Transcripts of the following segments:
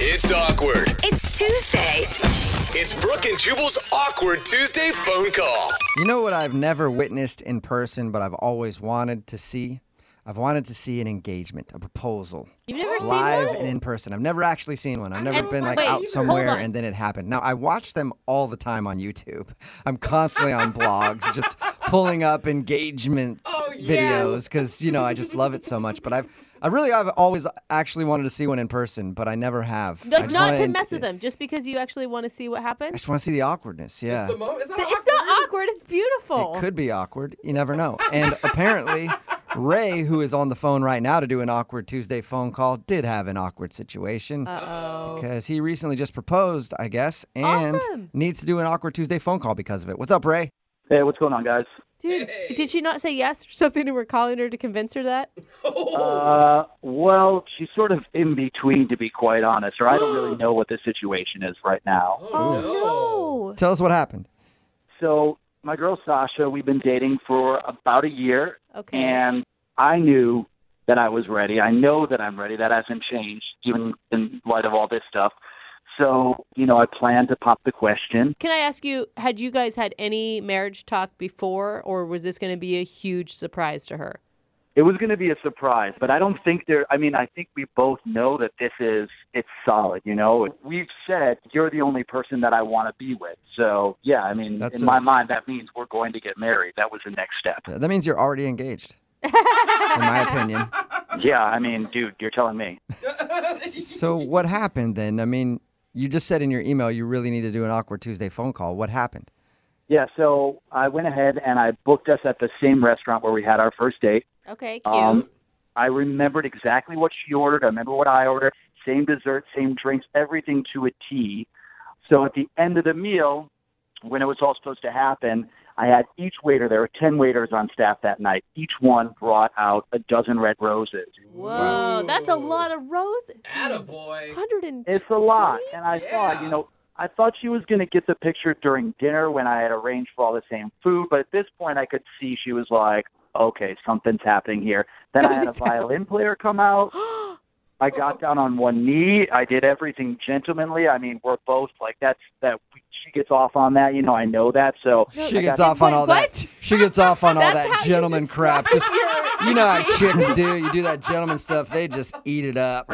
It's awkward. It's Tuesday. It's Brooke and Jubal's Awkward Tuesday phone call. You know what I've never witnessed in person, but I've always wanted to see? I've wanted to see an engagement, a proposal. You've never seen Live one? and in person. I've never actually seen one. I've never been wait, out hold somewhere on. and then it happened. Now, I watch them all the time on YouTube. I'm constantly on blogs, just pulling up engagement videos because, I just love it so much. But I've always actually wanted to see one in person, but I never have. I Like, just not wanna- to mess with them, just because you actually want to see what I happens? just want to see the awkwardness, yeah. It's not It's not awkward. It's beautiful. It could be awkward. You never know. And apparently, Ray, who is on the phone right now to do an Awkward Tuesday phone call, did have an awkward situation. Uh-oh. Because he recently just proposed, I guess, and Awesome. needs to do an Awkward Tuesday phone call because of it. What's up, Ray? Hey, what's going on, guys? Dude, did she not say yes or something and we're calling her to convince her that? Well, she's sort of in between, to be quite honest, or I don't really know what the situation is right now. Oh, no. Tell us what happened. So, my girl Sasha, we've been dating for about a year, Okay. and I knew that I was ready. I know that I'm ready. That hasn't changed, even in light of all this stuff. So, I plan to pop the question. Can I ask you, had you guys had any marriage talk before, or was this going to be a huge surprise to her? It was going to be a surprise, but I don't think I think we both know that it's solid, We've said you're the only person that I want to be with. So, yeah, in my mind, that means we're going to get married. That was the next step. That means you're already engaged, in my opinion. Yeah, dude, you're telling me. So what happened then? You just said in your email you really need to do an Awkward Tuesday phone call. What happened? Yeah, so I went ahead and I booked us at the same restaurant where we had our first date. Okay, cute. I remembered exactly what she ordered. I remember what I ordered. Same dessert, same drinks, everything to a T. So at the end of the meal, when it was all supposed to happen, I had each waiter, there were 10 waiters on staff that night. Each one brought out a dozen red roses. Whoa, that's a lot of roses. Attaboy. 120. It's a lot. And I thought, I thought she was going to get the picture during dinner when I had arranged for all the same food. But at this point, I could see she was like, okay, something's happening here. Then I had a violin player come out. I got down on one knee. I did everything gentlemanly. We're both like, she gets off on that. I know that. So She gets off on all what? that. She gets off on all That's that how you gentleman crap. Just, your you know how chicks do. You do that gentleman stuff, they just eat it up.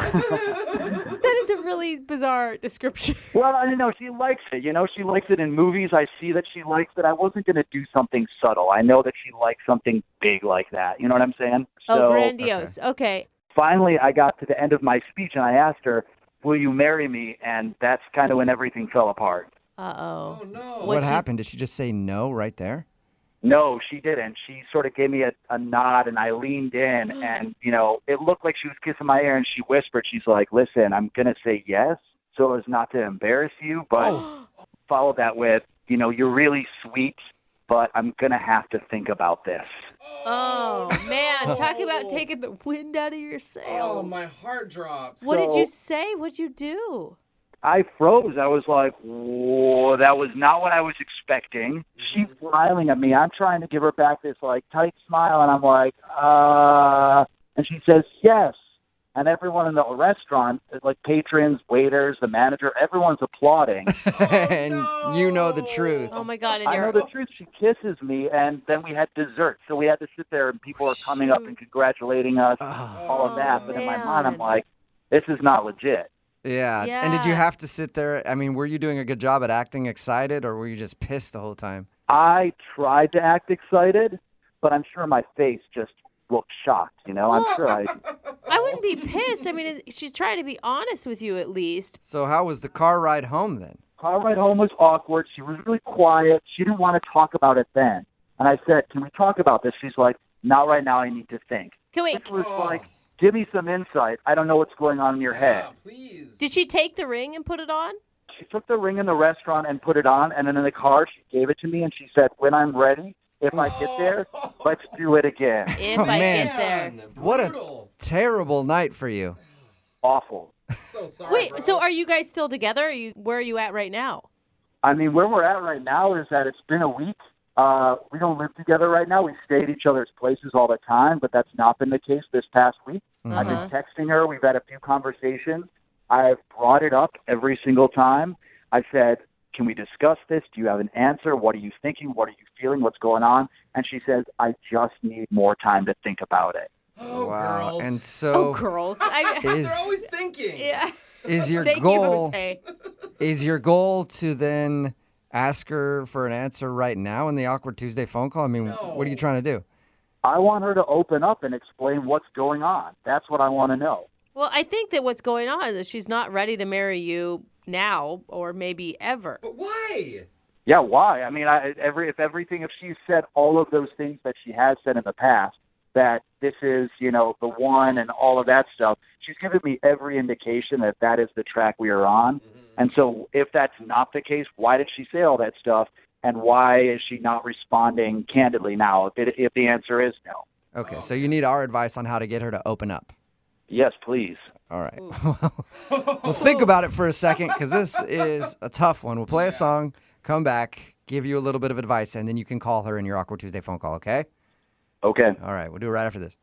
That is a really bizarre description. Well, she likes it. She likes it in movies. I see that she likes it. I wasn't going to do something subtle. I know that she likes something big like that. You know what I'm saying? Oh, grandiose. Okay. Finally, I got to the end of my speech, and I asked her, will you marry me? And that's kind of when everything fell apart. Uh-oh. Oh, no. What happened? Did she just say no right there? No, she didn't. She sort of gave me a nod, and I leaned in, and, it looked like she was kissing my ear, and she whispered, she's like, listen, I'm going to say yes so as not to embarrass you, but followed that with, you're really sweet, but I'm going to have to think about this. Oh, man. Talk about taking the wind out of your sails. Oh, my heart drops. What did you say? What'd you do? I froze. I was like, whoa, that was not what I was expecting. She's smiling at me. I'm trying to give her back this, tight smile, and I'm like, and she says, yes. And everyone in the restaurant, patrons, waiters, the manager, everyone's applauding. And you know the truth. Oh, my God. And I know the truth. She kisses me, and then we had dessert. So we had to sit there, and people are coming up and congratulating us, all of that. But in my mind, I'm like, this is not legit. Yeah. Yeah. And did you have to sit there? Were you doing a good job at acting excited, or were you just pissed the whole time? I tried to act excited, but I'm sure my face just looked shocked, I'm sure I wouldn't be pissed. She's trying to be honest with you at least. So how was the car ride home then? Car ride home was awkward. She was really quiet. She didn't want to talk about it then. And I said, can we talk about this? She's like, not right now. I need to think. Wait, Which was like, give me some insight. I don't know what's going on in your head. Please. did she take the ring and put it on? She took the ring in the restaurant and put it on. And then in the car, she gave it to me. And she said, when I'm ready, if I get there, let's do it again. If Oh, I man. get there. What a Brutal. terrible night for you. Awful. So sorry, Wait, bro. so are you guys still together? Where are you at right now? Where we're at right now is that it's been a week. We don't live together right now. We stay at each other's places all the time, but that's not been the case this past week. I've been texting her. We've had a few conversations. I've brought it up every single time. I said, can we discuss this? Do you have an answer? What are you thinking? What are you feeling? What's going on? And she says, I just need more time to think about it. Oh, Wow. girls. And Oh, so girls. They're always thinking. Yeah. is your Thank goal you, Jose. is your goal to then ask her for an answer right now in the Awkward Tuesday phone call? I mean, what are you No. trying to do? I want her to open up and explain what's going on. That's what I want to know. Well, I think that what's going on is she's not ready to marry you now or maybe ever. But why? Yeah, why? I mean, if she said all of those things that she has said in the past, that this is, the one and all of that stuff, she's given me every indication that that is the track we are on. And so if that's not the case, why did she say all that stuff? And why is she not responding candidly now if the answer is no? Okay, so you need our advice on how to get her to open up. Yes, please. All right. Well, think about it for a second because this is a tough one. We'll play a song, come back, give you a little bit of advice, and then you can call her in your Awkward Tuesday phone call, okay? Okay. All right, we'll do it right after this.